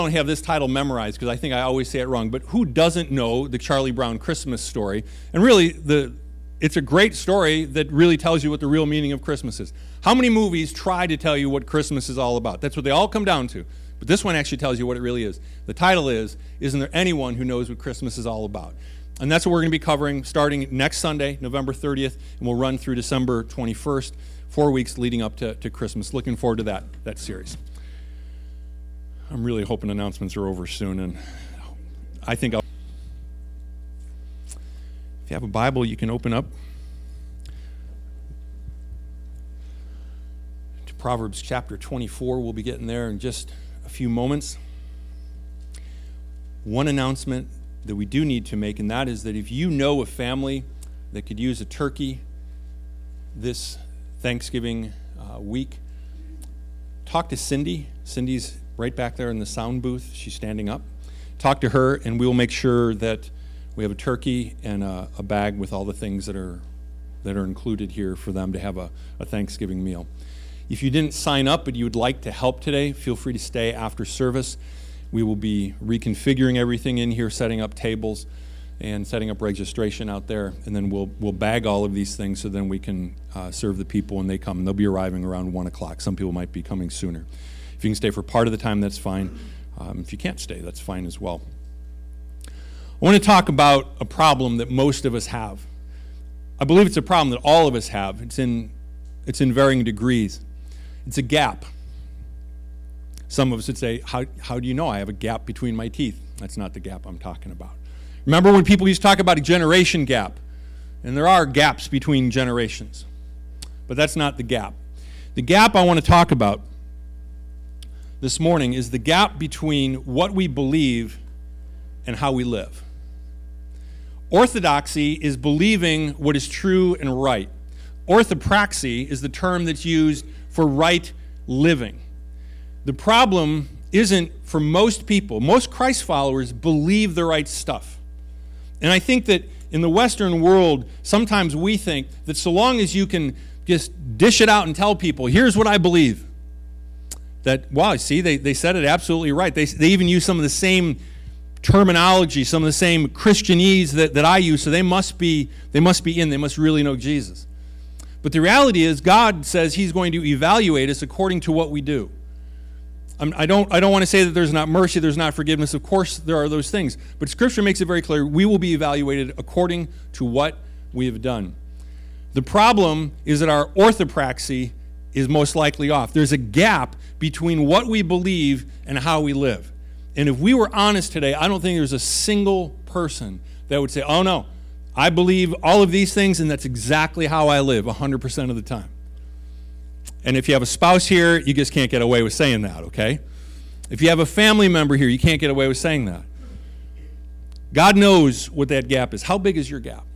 don't have this title memorized because I think I always say it wrong, but who doesn't know the Charlie Brown Christmas story? And really, it's a great story that really tells you what the real meaning of Christmas is. How many movies try to tell you what Christmas is all about? That's what they all come down to. But this one actually tells you what it really is. The title is, Isn't There Anyone Who Knows What Christmas is All About? And that's what we're going to be covering starting next Sunday, November 30th, and we'll run through December 21st, 4 weeks leading up to Christmas. Looking forward to that series. I'm really hoping announcements are over soon, and I think if you have a Bible, you can open up to Proverbs chapter 24. We'll be getting there in just a few moments. One announcement that we do need to make, and that is that if you know a family that could use a turkey this Thanksgiving week, talk to Cindy. Cindy's right back there in the sound booth. She's standing up. Talk to her, and we will make sure that we have a turkey and a bag with all the things that are included here for them to have a Thanksgiving meal. If you didn't sign up but you would like to help today, feel free to stay after service. We will be reconfiguring everything in here, setting up tables and setting up registration out there, and then we'll bag all of these things so then we can serve the people when they come. And they'll be arriving around 1 o'clock. Some people might be coming sooner. If you can stay for part of the time, that's fine. If you can't stay, that's fine as well. I want to talk about a problem that most of us have. I believe it's a problem that all of us have. It's in varying degrees. It's a gap. Some of us would say, how do you know I have a gap between my teeth? That's not the gap I'm talking about. Remember when people used to talk about a generation gap? And there are gaps between generations. But that's not the gap. The gap I want to talk about this morning is the gap between what we believe and how we live. Orthodoxy is believing what is true and right. Orthopraxy is the term that's used for right living. The problem isn't for most people. Most Christ followers believe the right stuff. And I think that in the Western world, sometimes we think that so long as you can just dish it out and tell people, here's what I believe, that, wow, see, they said it absolutely right. They even use some of the same terminology, some of the same Christianese that I use, so they must be they must really know Jesus. But the reality is God says he's going to evaluate us according to what we do. I don't want to say that there's not mercy, there's not forgiveness. Of course there are those things. But Scripture makes it very clear we will be evaluated according to what we have done. The problem is that our orthopraxy is most likely off. There's a gap between what we believe and how we live. And if we were honest today, I don't think there's a single person that would say, oh no, I believe all of these things and that's exactly how I live 100% of the time. And if you have a spouse here, you just can't get away with saying that, okay? If you have a family member here, you can't get away with saying that. God knows what that gap is. How big is your gap?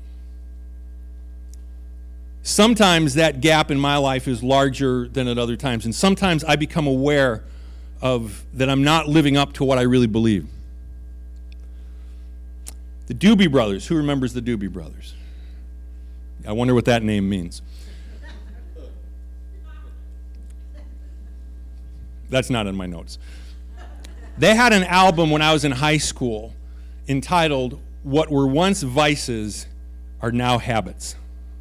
Sometimes that gap in my life is larger than at other times, and sometimes I become aware of that I'm not living up to what I really believe. The Doobie Brothers. Who remembers the Doobie Brothers? I wonder what that name means. That's not in my notes. They had an album when I was in high school entitled, What Were Once Vices Are Now Habits.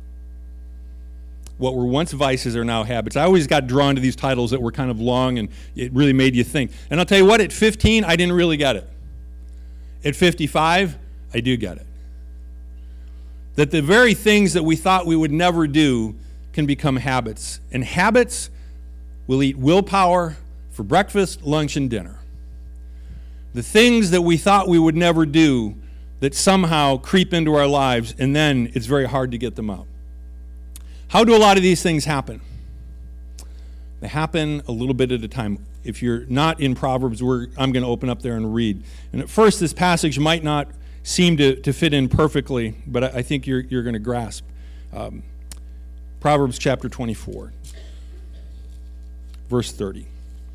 What were once vices are now habits. I always got drawn to these titles that were kind of long and it really made you think. And I'll tell you what, at 15, I didn't really get it. At 55, I do get it. That the very things that we thought we would never do can become habits. And habits will eat willpower for breakfast, lunch, and dinner. The things that we thought we would never do that somehow creep into our lives, and then it's very hard to get them out. How do a lot of these things happen? They happen a little bit at a time. If you're not in Proverbs, I'm going to open up there and read. And at first, this passage might not seem to fit in perfectly, but I think you're going to grasp. Proverbs chapter 24, verse 30.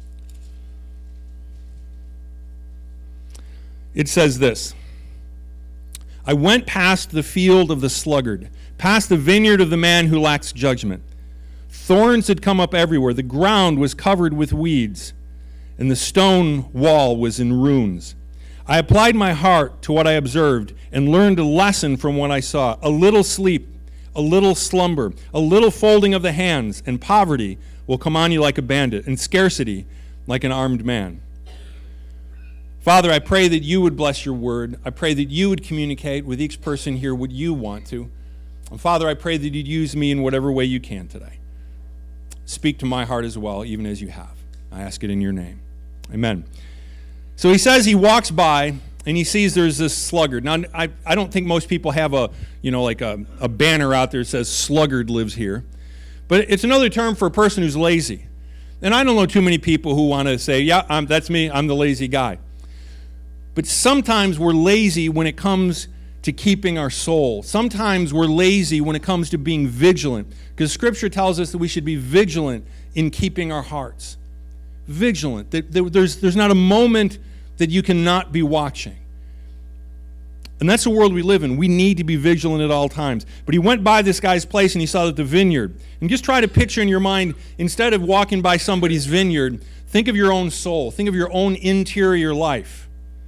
It says this, I went past the field of the sluggard, past the vineyard of the man who lacks judgment. Thorns had come up everywhere. The ground was covered with weeds, and the stone wall was in ruins. I applied my heart to what I observed and learned a lesson from what I saw. A little sleep, a little slumber, a little folding of the hands, and poverty will come on you like a bandit, and scarcity like an armed man. Father, I pray that you would bless your word. I pray that you would communicate with each person here what you want to. And Father, I pray that you'd use me in whatever way you can today. Speak to my heart as well, even as you have. I ask it in your name. Amen. So he says he walks by and he sees there's this sluggard. Now, I don't think most people have a banner out there that says sluggard lives here. But it's another term for a person who's lazy. And I don't know too many people who want to say, yeah, that's me, I'm the lazy guy. But sometimes we're lazy when it comes to keeping our soul. Sometimes we're lazy when it comes to being vigilant. Because Scripture tells us that we should be vigilant in keeping our hearts. Vigilant. There's not a moment that you cannot be watching. And that's the world we live in. We need to be vigilant at all times. But he went by this guy's place and he saw that the vineyard. And just try to picture in your mind, instead of walking by somebody's vineyard, think of your own soul. Think of your own interior life.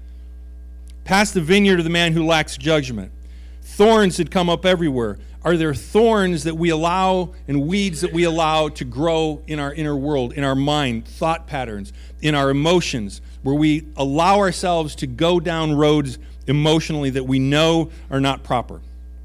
Past the vineyard of the man who lacks judgment. Thorns had come up everywhere. Are there thorns that we allow and weeds that we allow to grow in our inner world, in our mind, thought patterns, in our emotions, where we allow ourselves to go down roads emotionally that we know are not proper?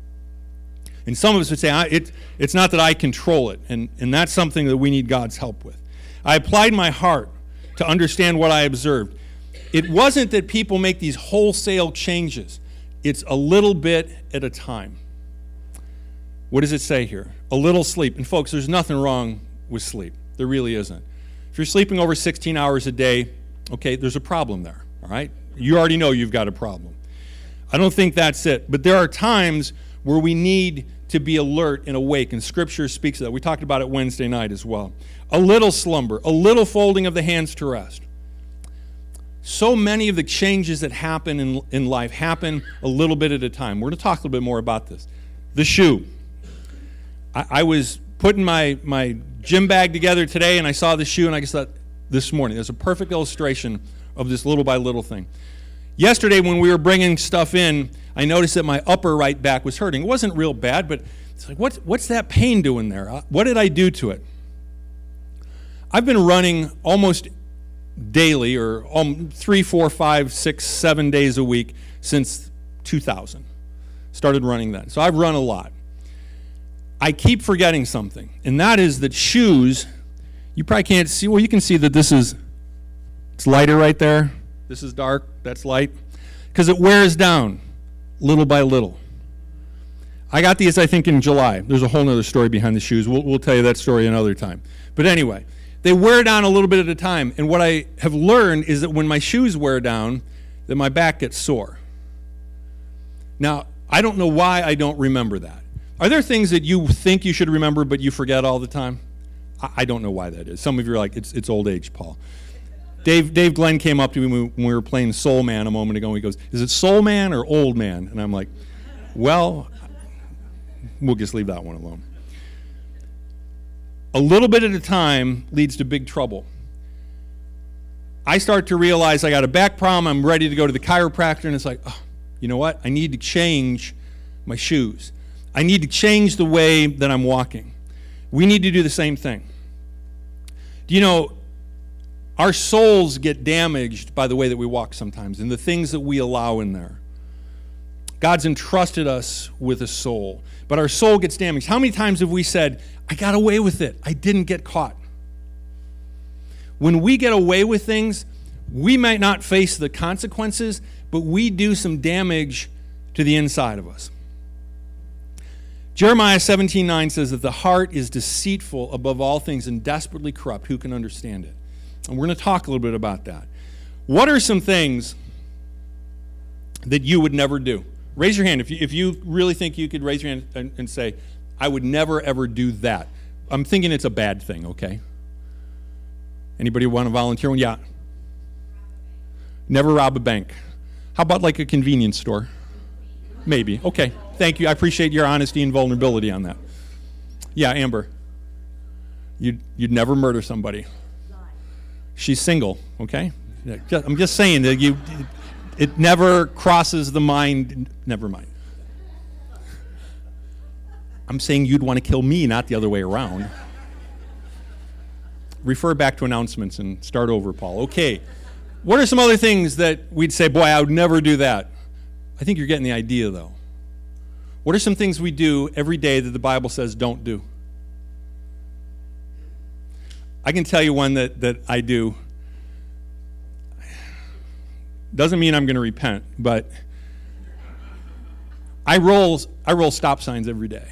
And some of us would say, it's not that I control it, and that's something that we need God's help with. I applied my heart to understand what I observed. It wasn't that people make these wholesale changes. It's a little bit at a time. What does it say here? A little sleep. And folks, there's nothing wrong with sleep. There really isn't. If you're sleeping over 16 hours a day, okay, there's a problem there, all right? You already know you've got a problem. I don't think that's it. But there are times where we need to be alert and awake, and Scripture speaks of that. We talked about it Wednesday night as well. A little slumber, a little folding of the hands to rest. So many of the changes that happen in life happen a little bit at a time. We're going to talk a little bit more about this. The shoe. I was putting my gym bag together today, and I saw the shoe, and I just thought, this morning, there's a perfect illustration of this little by little thing. Yesterday, when we were bringing stuff in, I noticed that my upper right back was hurting. It wasn't real bad, but it's like, what's that pain doing there? What did I do to it? I've been running almost daily, or 3, 4, 5, 6, 7 days a week since 2000. Started running then. So I've run a lot. I keep forgetting something, and that is that shoes, you probably can't see, well, you can see that it's lighter right there. This is dark, that's light, because it wears down little by little. I got these, I think, in July. There's a whole other story behind the shoes. We'll tell you that story another time. But anyway, they wear down a little bit at a time, and what I have learned is that when my shoes wear down, that my back gets sore. Now, I don't know why I don't remember that. Are there things that you think you should remember but you forget all the time? I don't know why that is. Some of you are like, it's old age, Paul. Dave Glenn came up to me when we were playing Soul Man a moment ago, and he goes, is it Soul Man or Old Man? And I'm like, well, we'll just leave that one alone. A little bit at a time leads to big trouble. I start to realize I got a back problem, I'm ready to go to the chiropractor, and it's like, oh, you know what? I need to change my shoes. I need to change the way that I'm walking. We need to do the same thing. Do you know, our souls get damaged by the way that we walk sometimes and the things that we allow in there. God's entrusted us with a soul, but our soul gets damaged. How many times have we said, I got away with it, I didn't get caught? When we get away with things, we might not face the consequences, but we do some damage to the inside of us. Jeremiah 17:9 says that the heart is deceitful above all things and desperately corrupt. Who can understand it? And we're going to talk a little bit about that. What are some things that you would never do? Raise your hand if you really think you could raise your hand and say, I would never, ever do that. I'm thinking it's a bad thing, okay? Anybody want to volunteer one? Yeah. Never rob a bank. How about like a convenience store? Maybe. Okay. Thank you. I appreciate your honesty and vulnerability on that. Yeah, Amber. You'd never murder somebody. She's single, okay? I'm just saying that it never crosses the mind. Never mind. I'm saying you'd want to kill me, not the other way around. Refer back to announcements and start over, Paul. Okay. What are some other things that we'd say, boy, I would never do that? I think you're getting the idea, though. What are some things we do every day that the Bible says don't do? I can tell you one that I do. Doesn't mean I'm going to repent, but I roll stop signs every day.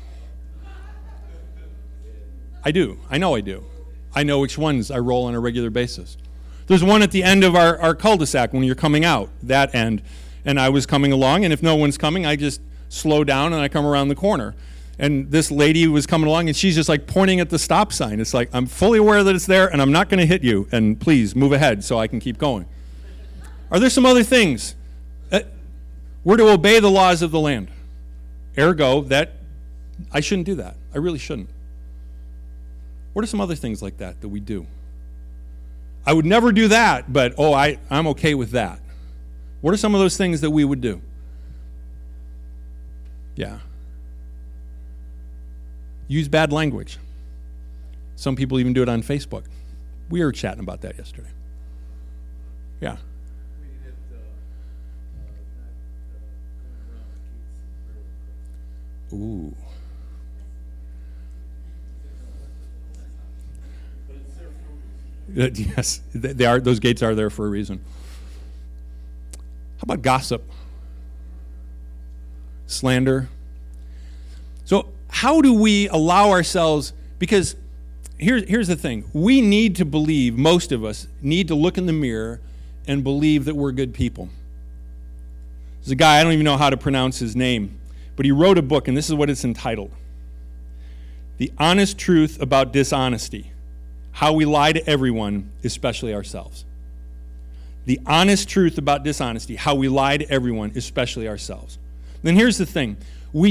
I do. I know I do. I know which ones I roll on a regular basis. There's one at the end of our cul-de-sac when you're coming out, that end. And I was coming along, and if no one's coming, I just slow down and I come around the corner. And this lady was coming along, and she's just like pointing at the stop sign. It's like, I'm fully aware that it's there, and I'm not going to hit you, and please move ahead so I can keep going. Are there some other things? We're to obey the laws of the land. Ergo, that I shouldn't do that. I really shouldn't. What are some other things like that we do? I would never do that, but I'm okay with that. What are some of those things that we would do? Yeah. Use bad language. Some people even do it on Facebook. We were chatting about that yesterday. Yeah. Ooh. Yes, they are. Those gates are there for a reason. How about gossip? Slander? So how do we allow ourselves, because here's the thing. We need to believe, most of us need to look in the mirror and believe that we're good people. There's a guy, I don't even know how to pronounce his name, but he wrote a book, and this is what it's entitled. The Honest Truth About Dishonesty. How we lie to everyone, especially ourselves. The honest truth about dishonesty, how we lie to everyone, especially ourselves. Then here's the thing. We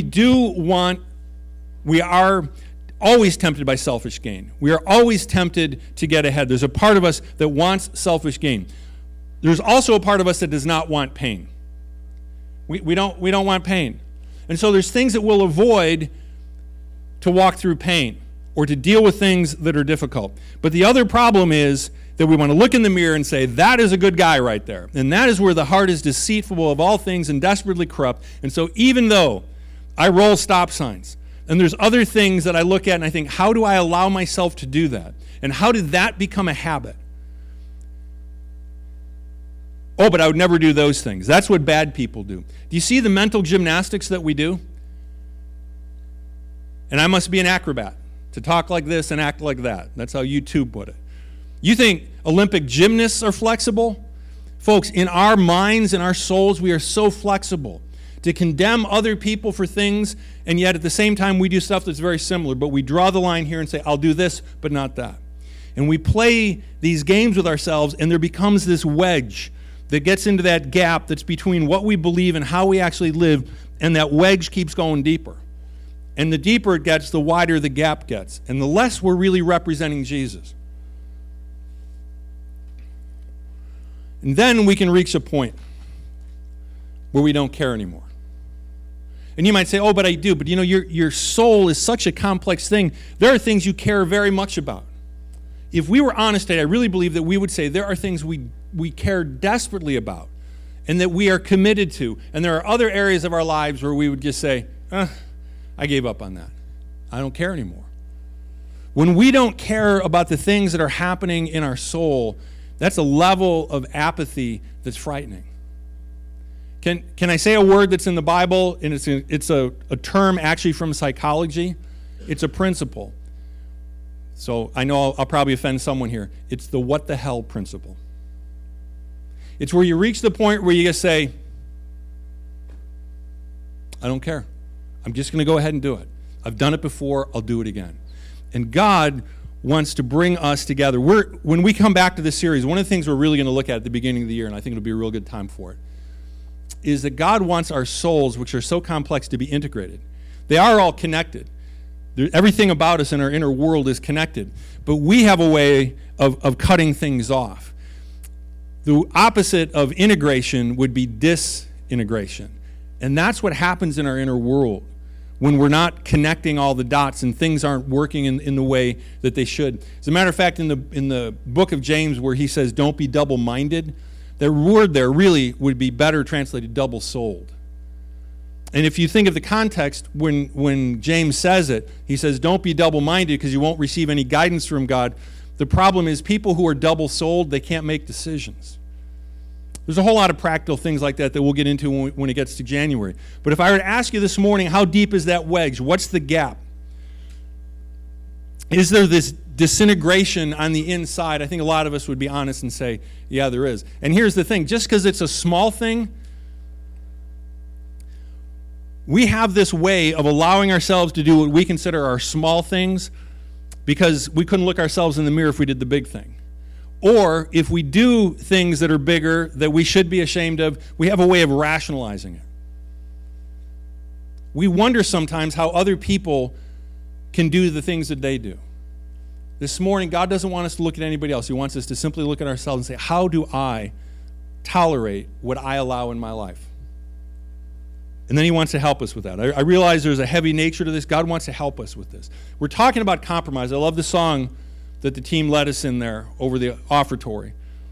are always tempted by selfish gain. We are always tempted to get ahead. There's a part of us that wants selfish gain. There's also a part of us that does not want pain. We don't want pain. And so there's things that we'll avoid to walk through pain, or to deal with things that are difficult. But the other problem is that we want to look in the mirror and say, that is a good guy right there. And that is where the heart is deceitful of all things and desperately corrupt. And so even though I roll stop signs, and there's other things that I look at and I think, how do I allow myself to do that? And how did that become a habit? Oh, but I would never do those things. That's what bad people do. Do you see the mental gymnastics that we do? And I must be an acrobat to talk like this and act like that. That's how YouTube put it. You think Olympic gymnasts are flexible? Folks, in our minds and our souls, we are so flexible to condemn other people for things, and yet at the same time we do stuff that's very similar, but we draw the line here and say, I'll do this, but not that. And we play these games with ourselves, and there becomes this wedge that gets into that gap that's between what we believe and how we actually live, and that wedge keeps going deeper. And the deeper it gets, the wider the gap gets, and the less we're really representing Jesus. And then we can reach a point where we don't care anymore. And you might say, oh, but I do. But you know, your soul is such a complex thing. There are things you care very much about. If we were honest today, I really believe that we would say there are things we care desperately about and that we are committed to. And there are other areas of our lives where we would just say, I gave up on that. I don't care anymore. When we don't care about the things that are happening in our soul, that's a level of apathy that's frightening. Can I say a word that's in the Bible, and it's a term actually from psychology? It's a principle. So I know I'll probably offend someone here. It's the what the hell principle. It's where you reach the point where you just say, I don't care. I'm just going to go ahead and do it. I've done it before. I'll do it again. And God wants to bring us together. When we come back to this series, one of the things we're really going to look at the beginning of the year, and I think it'll be a real good time for it, is that God wants our souls, which are so complex, to be integrated. They are all connected. Everything about us in our inner world is connected. But we have a way of cutting things off. The opposite of integration would be disintegration. And that's what happens in our inner world when we're not connecting all the dots and things aren't working in the way that they should. As a matter of fact, in the book of James where he says, don't be double-minded, the word there really would be better translated double-souled. And if you think of the context, when James says it, he says, don't be double-minded because you won't receive any guidance from God. The problem is people who are double-souled, they can't make decisions. There's a whole lot of practical things like that we'll get into when it gets to January. But if I were to ask you this morning, how deep is that wedge? What's the gap? Is there this disintegration on the inside? I think a lot of us would be honest and say, yeah, there is. And here's the thing, just because it's a small thing, we have this way of allowing ourselves to do what we consider our small things because we couldn't look ourselves in the mirror if we did the big thing. Or if we do things that are bigger that we should be ashamed of, we have a way of rationalizing it. We wonder sometimes how other people can do the things that they do. This morning, God doesn't want us to look at anybody else. He wants us to simply look at ourselves and say, how do I tolerate what I allow in my life? And then he wants to help us with that. I realize there's a heavy nature to this. God wants to help us with this. We're talking about compromise. I love the song that the team led us in there over the offertory.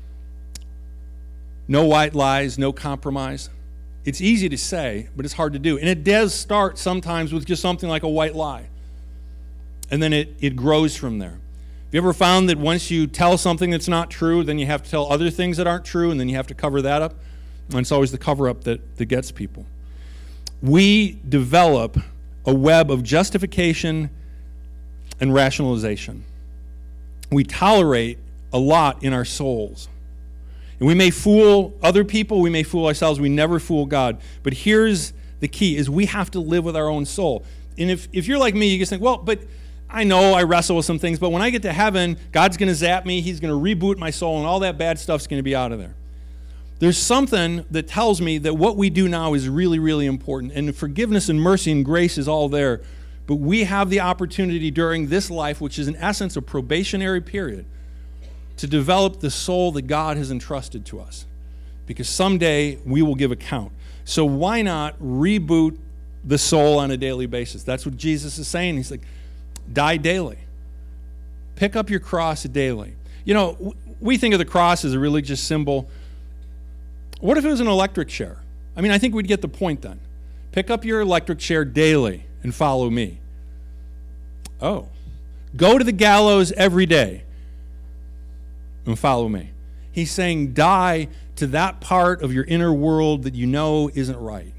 No white lies, no compromise. It's easy to say, but it's hard to do. And it does start sometimes with just something like a white lie. And then it grows from there. Have you ever found that once you tell something that's not true, then you have to tell other things that aren't true, and then you have to cover that up? And it's always the cover-up that gets people. We develop a web of justification and rationalization. We tolerate a lot in our souls. And we may fool other people, we may fool ourselves, we never fool God. But here's the key, is we have to live with our own soul. And if you're like me, you just think, well, but I know I wrestle with some things, but when I get to heaven, God's going to zap me, he's going to reboot my soul, and all that bad stuff's going to be out of there. There's something that tells me that what we do now is really, really important. And forgiveness and mercy and grace is all there. But we have the opportunity during this life, which is in essence a probationary period, to develop the soul that God has entrusted to us. Because someday we will give account. So why not reboot the soul on a daily basis? That's what Jesus is saying. He's like, die daily. Pick up your cross daily. You know, we think of the cross as a religious symbol. What if it was an electric chair? I mean, I think we'd get the point then. Pick up your electric chair daily and follow me. Oh. Go to the gallows every day and follow me. He's saying die to that part of your inner world that you know isn't right.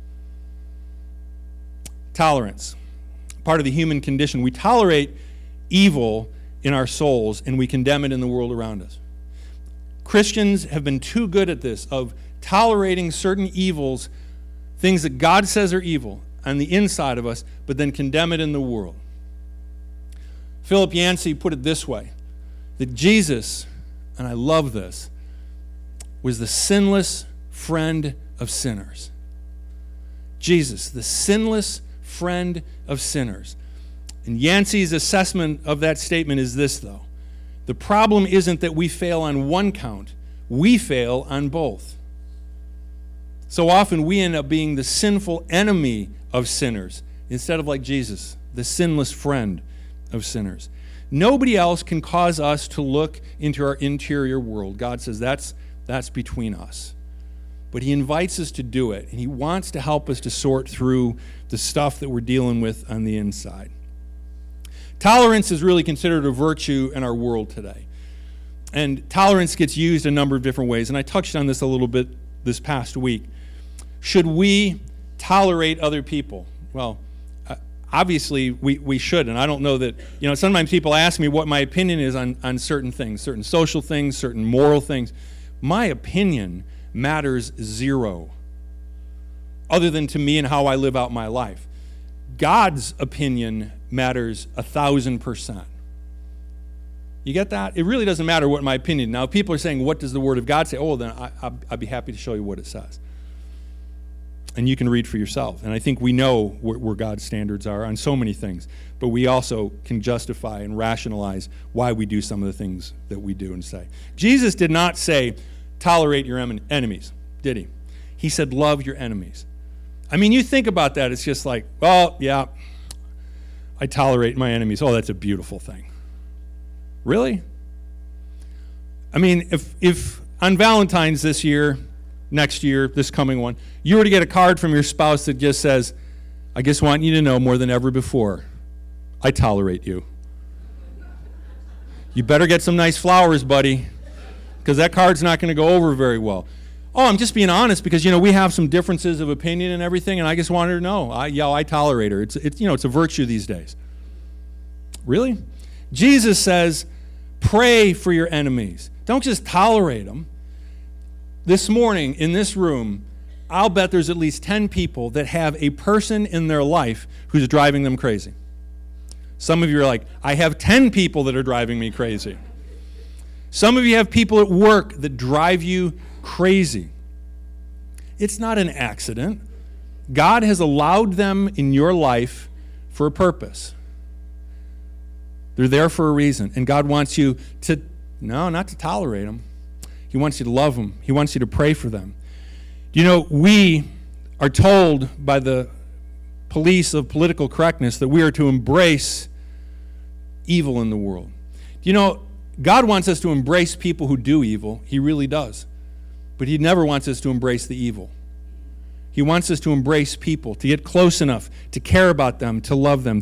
Tolerance. Part of the human condition. We tolerate evil in our souls and we condemn it in the world around us. Christians have been too good at this, of tolerating certain evils, things that God says are evil on the inside of us, but then condemn it in the world. Philip Yancey put it this way, that Jesus, and I love this, was the sinless friend of sinners. Jesus, the sinless friend of sinners. And Yancey's assessment of that statement is this, though. The problem isn't that we fail on one count. We fail on both. So often we end up being the sinful enemy of sinners instead of like Jesus, the sinless friend of sinners. Nobody else can cause us to look into our interior world. God says that's between us. But he invites us to do it, and he wants to help us to sort through the stuff that we're dealing with on the inside. Tolerance is really considered a virtue in our world today. And tolerance gets used a number of different ways, and I touched on this a little bit this past week. Should we tolerate other people? Well, obviously we should, and I don't know that, sometimes people ask me what my opinion is on certain things, certain social things, certain moral things. My opinion matters zero, other than to me and how I live out my life. God's opinion matters 1,000%. You get that? It really doesn't matter what my opinion. Now, if people are saying, what does the Word of God say? Oh, then I'd be happy to show you what it says. And you can read for yourself. And I think we know where God's standards are on so many things. But we also can justify and rationalize why we do some of the things that we do and say. Jesus did not say, tolerate your enemies, did he? He said, love your enemies. I mean, you think about that, it's just like, well, yeah, I tolerate my enemies. Oh, that's a beautiful thing. Really? I mean, if on Valentine's this year, next year, this coming one, you were to get a card from your spouse that just says, I just want you to know more than ever before, I tolerate you. You better get some nice flowers, buddy, because that card's not going to go over very well. Oh, I'm just being honest because, we have some differences of opinion and everything, and I just wanted to know. I tolerate her. It's a virtue these days. Really? Jesus says, pray for your enemies. Don't just tolerate them. This morning in this room, I'll bet there's at least 10 people that have a person in their life who's driving them crazy. Some of you are like, I have 10 people that are driving me crazy. Some of you have people at work that drive you crazy. It's not an accident. God has allowed them in your life for a purpose. They're there for a reason. And God wants you to, not to tolerate them. He wants you to love them. He wants you to pray for them. We are told by the police of political correctness that we are to embrace evil in the world. God wants us to embrace people who do evil. He really does. But he never wants us to embrace the evil. He wants us to embrace people, to get close enough, to care about them, to love them.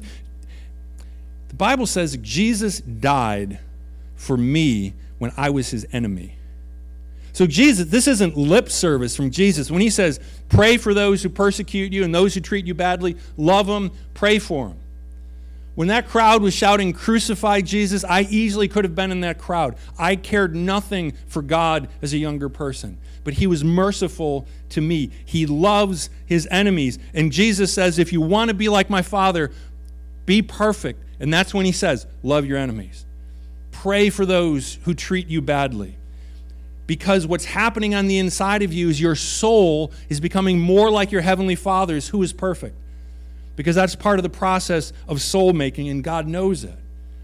The Bible says that Jesus died for me when I was his enemy. So this isn't lip service from Jesus. When he says, pray for those who persecute you and those who treat you badly, love them, pray for them. When that crowd was shouting, crucify Jesus, I easily could have been in that crowd. I cared nothing for God as a younger person. But he was merciful to me. He loves his enemies. And Jesus says, if you want to be like my Father, be perfect. And that's when he says, love your enemies. Pray for those who treat you badly. Because what's happening on the inside of you is your soul is becoming more like your Heavenly Father's, who is perfect. Because that's part of the process of soul making, and God knows it.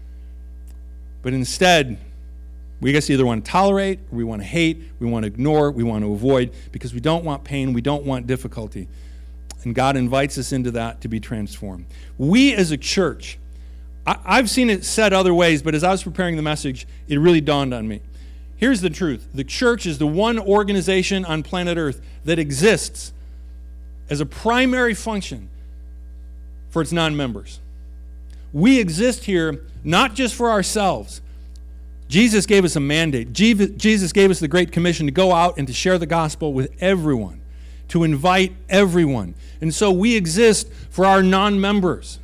But instead, we just either want to tolerate, or we want to hate, we want to ignore, we want to avoid, because we don't want pain, we don't want difficulty. And God invites us into that to be transformed. We as a church, I've seen it said other ways, but as I was preparing the message, it really dawned on me. Here's the truth. The church is the one organization on planet Earth that exists as a primary function for its non-members. We exist here not just for ourselves. Jesus gave us a mandate. Jesus gave us the Great Commission to go out and to share the gospel with everyone, to invite everyone. And so we exist for our non-members.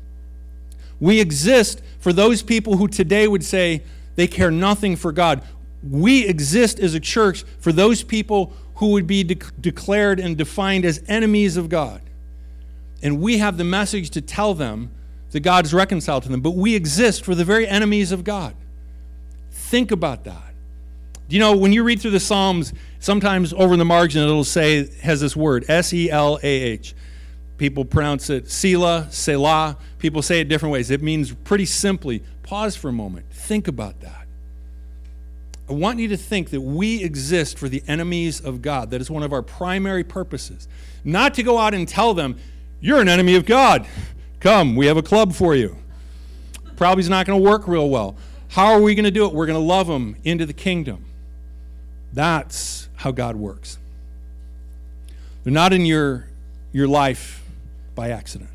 We exist for those people who today would say they care nothing for God. We exist as a church for those people who would be declared and defined as enemies of God. And we have the message to tell them that God is reconciled to them. But we exist for the very enemies of God. Think about that. When you read through the Psalms, sometimes over in the margin it'll say, has this word, S-E-L-A-H. People pronounce it Selah, Selah. People say it different ways. It means pretty simply, pause for a moment. Think about that. I want you to think that we exist for the enemies of God. That is one of our primary purposes. Not to go out and tell them, you're an enemy of God. Come, we have a club for you. Probably is not going to work real well. How are we going to do it? We're going to love them into the kingdom. That's how God works. They're not in your life by accident.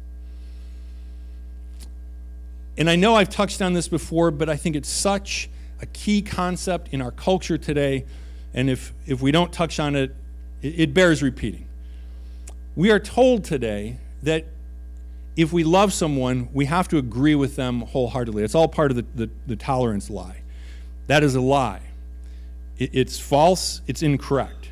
And I know I've touched on this before, but I think it's such a key concept in our culture today, and if we don't touch on it, it bears repeating. We are told today that if we love someone, we have to agree with them wholeheartedly. It's all part of the tolerance lie. That is a lie. It's false. It's incorrect.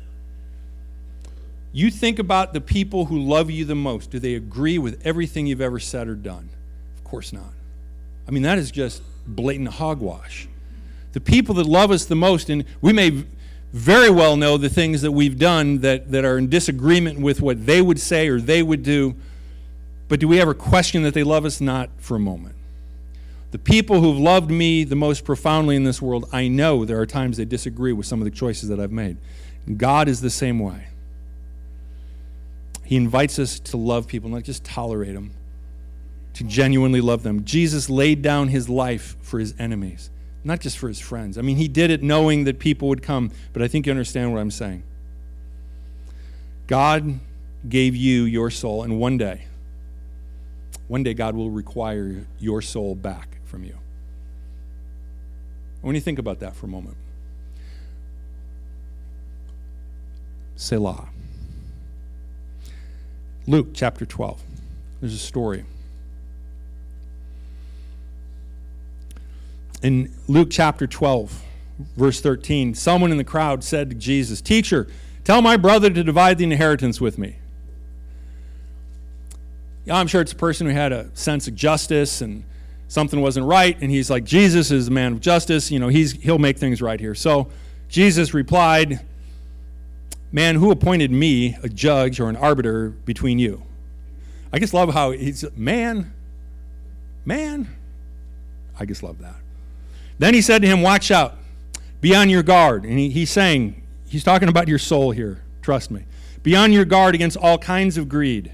You think about the people who love you the most. Do they agree with everything you've ever said or done? Of course not. I mean, that is just blatant hogwash. The people that love us the most, and we may very well know the things that we've done that are in disagreement with what they would say or they would do. But do we ever question that they love us? Not for a moment. The people who've loved me the most profoundly in this world, I know there are times they disagree with some of the choices that I've made. God is the same way. He invites us to love people, not just tolerate them, to genuinely love them. Jesus laid down his life for his enemies, not just for his friends. I mean, he did it knowing that people would come, but I think you understand what I'm saying. God gave you your soul, and one day God will require your soul back from you. When you think about that for a moment, Selah. Luke chapter 12. There's a story. In Luke chapter 12, verse 13, someone in the crowd said to Jesus, "Teacher, tell my brother to divide the inheritance with me." Yeah, I'm sure it's a person who had a sense of justice and something wasn't right, and he's like, Jesus is a man of justice, he'll make things right here. So Jesus replied, "Man, who appointed me a judge or an arbiter between you?" I just love how he's, man. I just love that. Then he said to him, "Watch out, be on your guard." And he's talking about your soul here, trust me. "Be on your guard against all kinds of greed.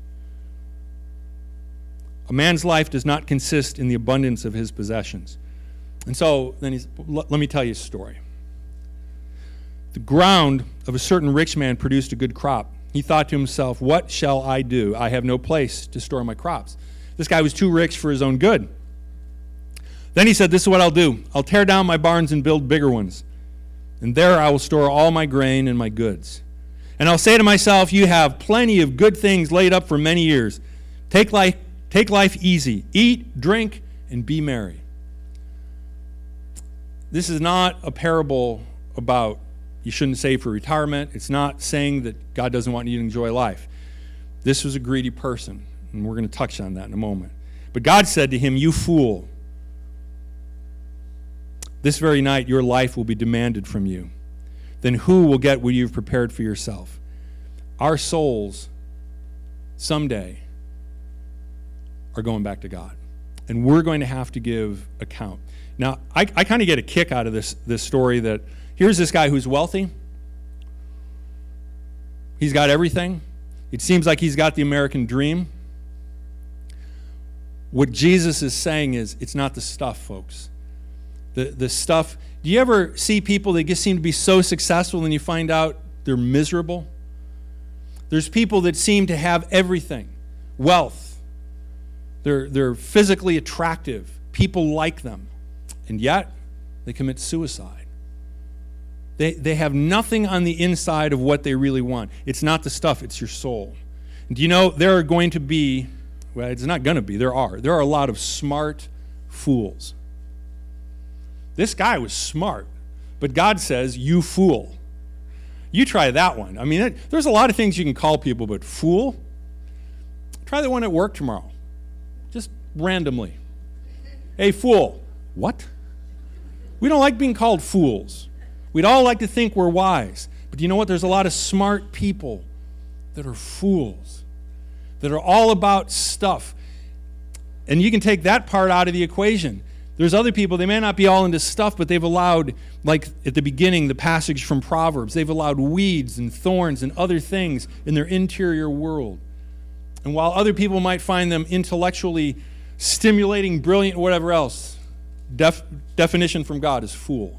A man's life does not consist in the abundance of his possessions." And so then let me tell you a story. The ground of a certain rich man produced a good crop. He thought to himself, "What shall I do? I have no place to store my crops." This guy was too rich for his own good. Then he said, "This is what I'll do. I'll tear down my barns and build bigger ones. And there I will store all my grain and my goods. And I'll say to myself, you have plenty of good things laid up for many years. Take life easy. Eat, drink, and be merry." This is not a parable about you shouldn't save for retirement. It's not saying that God doesn't want you to enjoy life. This was a greedy person, and we're going to touch on that in a moment. But God said to him, "You fool. This very night your life will be demanded from you. Then who will get what you've prepared for yourself?" Our souls someday are going back to God, and we're going to have to give account. Now, I kind of get a kick out of this story that here's this guy who's wealthy. He's got everything. It seems like he's got the American dream. What Jesus is saying is, it's not the stuff, folks. The stuff. Do you ever see people that just seem to be so successful and you find out they're miserable? There's people that seem to have everything. Wealth. They're physically attractive. People like them. And yet, they commit suicide. They have nothing on the inside of what they really want. It's not the stuff, it's your soul. And do you know, there are going to be, well, it's not going to be, there are a lot of smart fools. This guy was smart, but God says, "You fool." You try that one. I mean, there's a lot of things you can call people, but fool? Try the one at work tomorrow. Just randomly. "Hey, fool." What? We don't like being called fools. We'd all like to think we're wise. But you know what? There's a lot of smart people that are fools, that are all about stuff. And you can take that part out of the equation. There's other people, they may not be all into stuff, but they've allowed, like at the beginning, the passage from Proverbs, they've allowed weeds and thorns and other things in their interior world. And while other people might find them intellectually stimulating, brilliant, whatever else, definition from God is fool.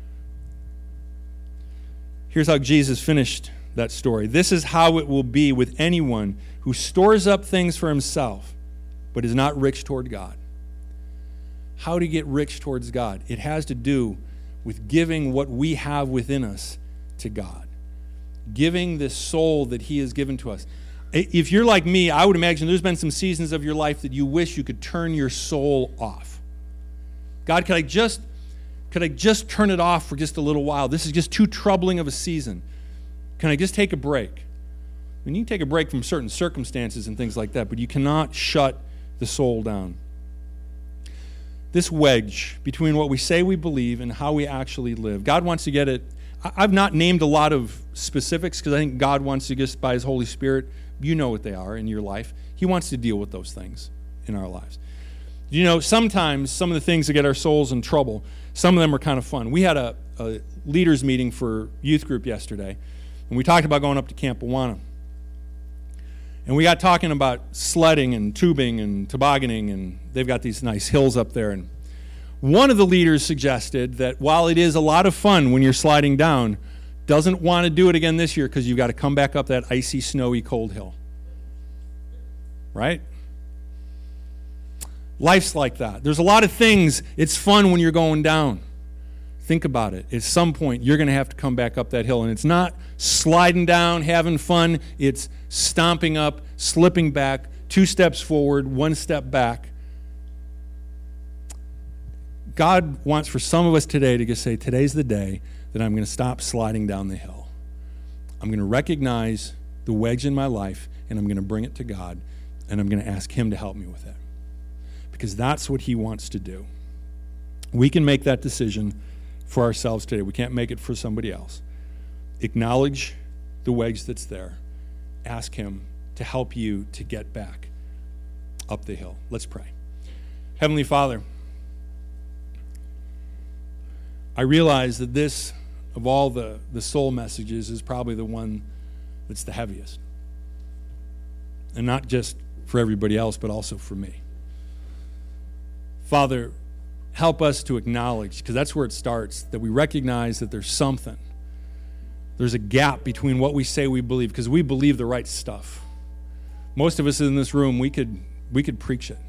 Here's how Jesus finished that story. "This is how it will be with anyone who stores up things for himself, but is not rich toward God." How to get rich towards God? It has to do with giving what we have within us to God. Giving this soul that He has given to us. If you're like me, I would imagine there's been some seasons of your life that you wish you could turn your soul off. God, could I just turn it off for just a little while? This is just too troubling of a season. Can I just take a break? I mean, you can take a break from certain circumstances and things like that, but you cannot shut the soul down. This wedge between what we say we believe and how we actually live, God wants to get it I've not named a lot of specifics because I think God wants to just, by his Holy Spirit, you know what they are in your life. He wants to deal with those things in our lives. You know, sometimes some of the things that get our souls in trouble, some of them are kind of fun. We had a leaders meeting for youth group yesterday, and we talked about going up to Camp Awana. And we got talking about sledding and tubing and tobogganing, and they've got these nice hills up there. And one of the leaders suggested that while it is a lot of fun when you're sliding down, doesn't want to do it again this year because you've got to come back up that icy, snowy, cold hill. Right? Life's like that. There's a lot of things. It's fun when you're going down. Think about it. At some point, you're going to have to come back up that hill. And it's not sliding down, having fun. It's stomping up, slipping back, 2 steps forward, 1 step back. God wants for some of us today to just say, today's the day that I'm going to stop sliding down the hill. I'm going to recognize the wedge in my life, and I'm going to bring it to God, and I'm going to ask him to help me with it. Because that's what he wants to do. We can make that decision for ourselves today. We can't make it for somebody else. Acknowledge the wedge that's there. Ask him to help you to get back up the hill. Let's pray. Heavenly Father, I realize that this, of all the soul messages, is probably the one that's the heaviest. And not just for everybody else, but also for me. Father, help us to acknowledge, because that's where it starts, that we recognize that there's something. There's a gap between what we say we believe, because we believe the right stuff. Most of us in this room, we could preach it.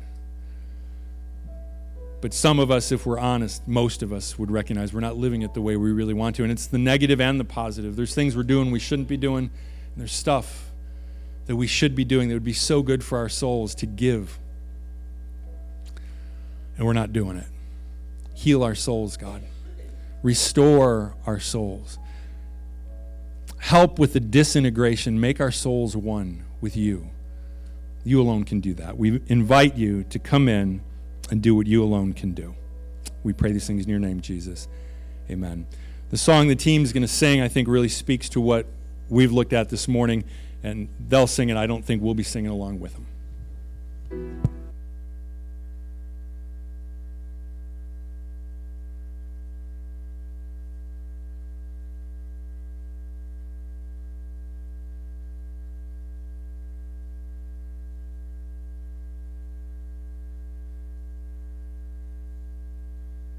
But some of us, if we're honest, most of us would recognize we're not living it the way we really want to. And it's the negative and the positive. There's things we're doing we shouldn't be doing. And there's stuff that we should be doing that would be so good for our souls to give. And we're not doing it. Heal our souls, God. Restore our souls. Help with the disintegration. Make our souls one with you. You alone can do that. We invite you to come in and do what you alone can do. We pray these things in your name, Jesus. Amen. The song the team's going to sing, I think, really speaks to what we've looked at this morning, and they'll sing it. I don't think we'll be singing along with them.